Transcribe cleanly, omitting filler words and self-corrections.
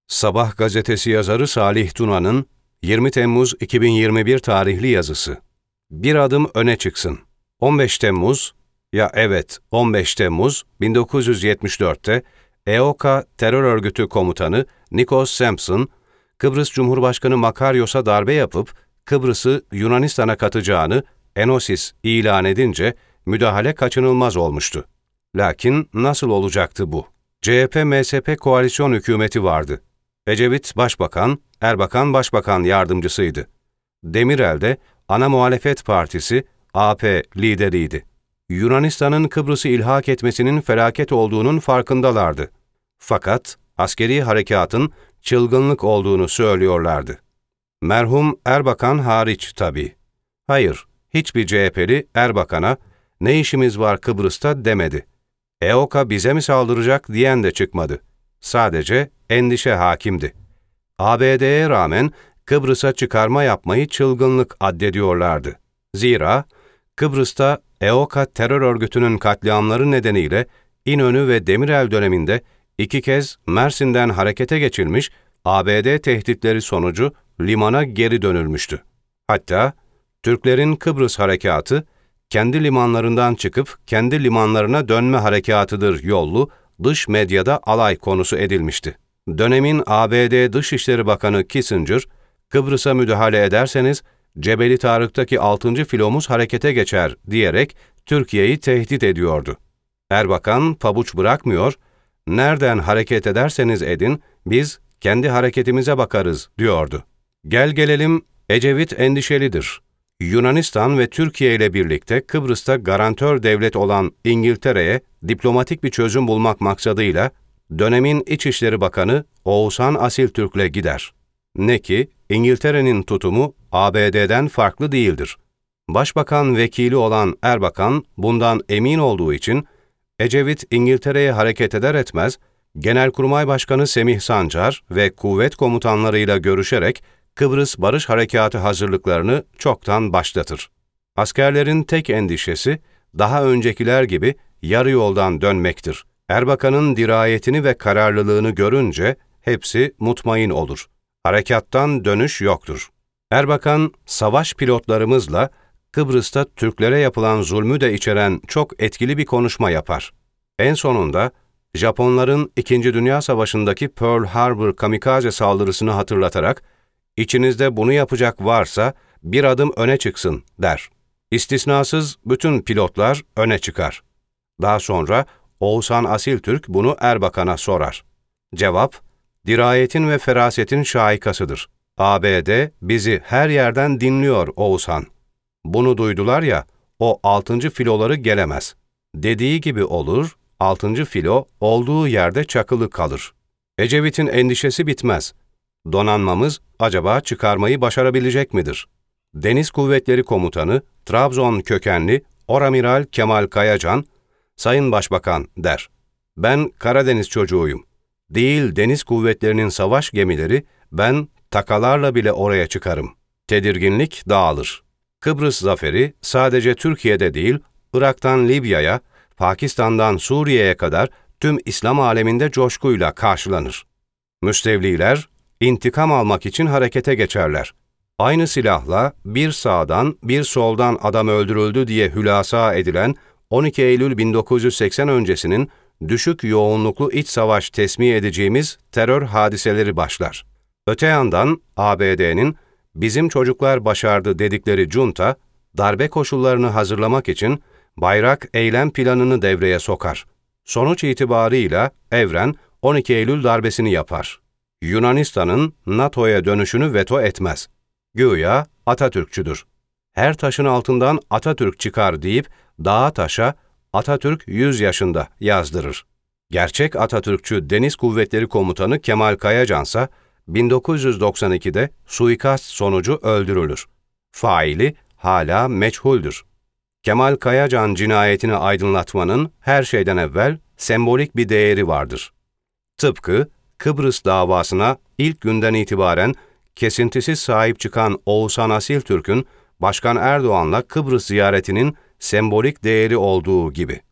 Sabah gazetesi yazarı Salih Tuna'nın 20 Temmuz 2021 tarihli yazısı. Bir adım öne çıksın. 15 Temmuz, 15 Temmuz 1974'te EOKA terör örgütü komutanı Nikos Sampson, Kıbrıs Cumhurbaşkanı Makaryos'a darbe yapıp Kıbrıs'ı Yunanistan'a katacağını Enosis ilan edince müdahale kaçınılmaz olmuştu. Lakin nasıl olacaktı bu? CHP-MSP koalisyon hükümeti vardı. Ecevit Başbakan, Erbakan Başbakan yardımcısıydı. Demirel de ana muhalefet partisi AP lideriydi. Yunanistan'ın Kıbrıs'ı ilhak etmesinin felaket olduğunun farkındalardı. Fakat askeri harekatın çılgınlık olduğunu söylüyorlardı. Merhum Erbakan hariç tabii. Hayır, hiçbir CHP'li Erbakan'a "Ne işimiz var Kıbrıs'ta?" demedi. EOKA bize mi saldıracak diyen de çıkmadı. Sadece endişe hakimdi. ABD'ye rağmen Kıbrıs'a çıkarma yapmayı çılgınlık addediyorlardı. Zira Kıbrıs'ta EOKA terör örgütünün katliamları nedeniyle İnönü ve Demirel döneminde 2 kez Mersin'den harekete geçilmiş, ABD tehditleri sonucu limana geri dönülmüştü. Hatta Türklerin Kıbrıs harekatı, kendi limanlarından çıkıp kendi limanlarına dönme harekatıdır yollu dış medyada alay konusu edilmişti. Dönemin ABD Dışişleri Bakanı Kissinger, "Kıbrıs'a müdahale ederseniz Cebeli Tarık'taki 6. filomuz harekete geçer" diyerek Türkiye'yi tehdit ediyordu. Erbakan pabuç bırakmıyor, "Nereden hareket ederseniz edin, biz kendi hareketimize bakarız" diyordu. Gel gelelim, Ecevit endişelidir. Yunanistan ve Türkiye ile birlikte Kıbrıs'ta garantör devlet olan İngiltere'ye diplomatik bir çözüm bulmak maksadıyla dönemin İçişleri Bakanı Oğuzhan Asiltürk'le gider. Ne ki İngiltere'nin tutumu ABD'den farklı değildir. Başbakan vekili olan Erbakan bundan emin olduğu için Ecevit İngiltere'ye hareket eder etmez Genelkurmay Başkanı Semih Sancar ve kuvvet komutanlarıyla görüşerek Kıbrıs Barış Harekatı hazırlıklarını çoktan başlatır. Askerlerin tek endişesi daha öncekiler gibi yarı yoldan dönmektir. Erbakan'ın dirayetini ve kararlılığını görünce hepsi mutmain olur. Harekattan dönüş yoktur. Erbakan, savaş pilotlarımızla Kıbrıs'ta Türklere yapılan zulmü de içeren çok etkili bir konuşma yapar. En sonunda Japonların 2. Dünya Savaşı'ndaki Pearl Harbor kamikaze saldırısını hatırlatarak "İçinizde bunu yapacak varsa bir adım öne çıksın" der. İstisnasız bütün pilotlar öne çıkar. Daha sonra Oğuzhan Asiltürk bunu Erbakan'a sorar. Cevap, "Dirayetin ve ferasetin şahikasıdır. ABD bizi her yerden dinliyor Oğuzhan. Bunu duydular ya, o 6. filoları gelemez. Dediği gibi olur, 6. filo olduğu yerde çakılı kalır." Ecevit'in endişesi bitmez. Donanmamız acaba çıkarmayı başarabilecek midir? Deniz Kuvvetleri Komutanı, Trabzon kökenli Oramiral Kemal Kayacan, "Sayın Başbakan" der, "Ben Karadeniz çocuğuyum. Değil deniz kuvvetlerinin savaş gemileri, ben takalarla bile oraya çıkarım." Tedirginlik dağılır. Kıbrıs zaferi sadece Türkiye'de değil, Irak'tan Libya'ya, Pakistan'dan Suriye'ye kadar tüm İslam aleminde coşkuyla karşılanır. Müstevliler, intikam almak için harekete geçerler. Aynı silahla bir sağdan bir soldan adam öldürüldü diye hülasa edilen 12 Eylül 1980 öncesinin düşük yoğunluklu iç savaş tesmih edeceğimiz terör hadiseleri başlar. Öte yandan ABD'nin "Bizim çocuklar başardı" dedikleri junta, darbe koşullarını hazırlamak için Bayrak eylem planını devreye sokar. Sonuç itibarıyla Evren 12 Eylül darbesini yapar. Yunanistan'ın NATO'ya dönüşünü veto etmez. Güya Atatürkçüdür. "Her taşın altından Atatürk çıkar" deyip dağa taşa "Atatürk 100 yaşında" yazdırır. Gerçek Atatürkçü Deniz Kuvvetleri Komutanı Kemal Kayacansa 1992'de suikast sonucu öldürülür. Faili hala meçhuldür. Kemal Kayacan cinayetini aydınlatmanın her şeyden evvel sembolik bir değeri vardır. Tıpkı Kıbrıs davasına ilk günden itibaren kesintisiz sahip çıkan Oğuzhan Asiltürk'ün Başkan Erdoğan'la Kıbrıs ziyaretinin sembolik değeri olduğu gibi.